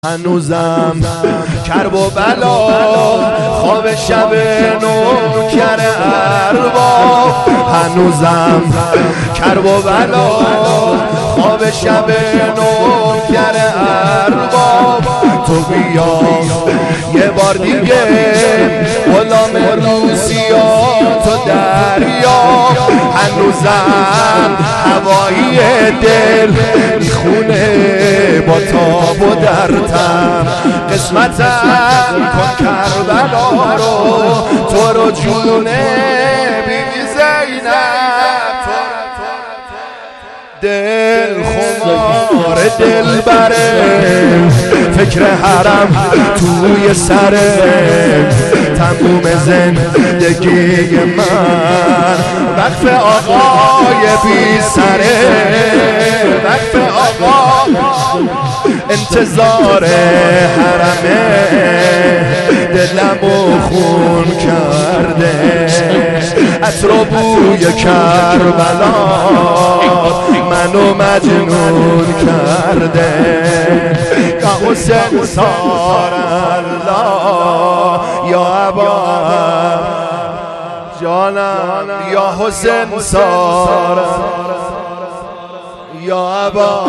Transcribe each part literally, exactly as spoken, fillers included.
هنوزم کرب و بلا خواب شب نوکر ارباب، هنوزم کرب و بلا خواب شب نوکر ارباب. تو بیا یه بار دیگه غلام روسیات و دریا، هنوزم هوایی دل میخونه با تاب و درتم. قسمتم کن کربلا رو، تو رو جونه بیبی زینب، دل خمار دل بره، فکر حرم توی سره، تموم زندگی من وقف آقای بی سره، وقف آقا انتظار حرمه، دلمو خون کرده عطر و بوی کربلا، منو مجنون کرده. یا حسین سار الله یا ابا جانم، یا حسین سار یا ابا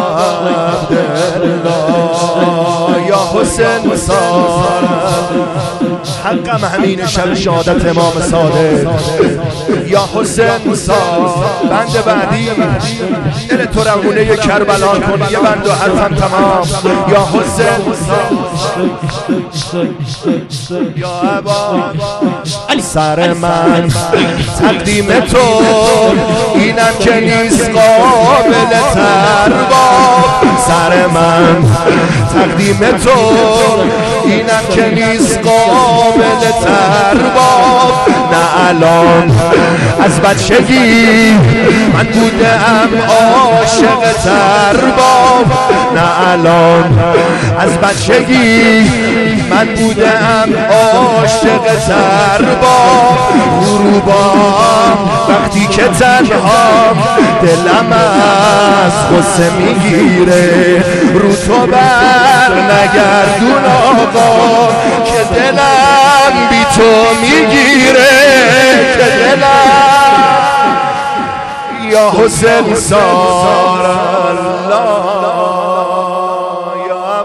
عبدالله، یا حسین سار. حقم همین شب شهادت امام صادق، یا حسین سار. بند بعدی دل تو روونه کربلا کن، یه بند و حرفم تمام. یا حسین یا ابا سر من تقدیم تو اینم که نیست قابل ترباب، سر من تقدیم تو اینم که نیست قابل ترباب. نه الان از بچگی من بودم عاشق ترباب، نه الان از بچگی من بودم عاشق ترباب. غروبا وقتی که تنها دلم از غصه میگیره، رو تو بر نگردون آقا که دلم بی تو میگیره، که دلم یا حسین سار الله.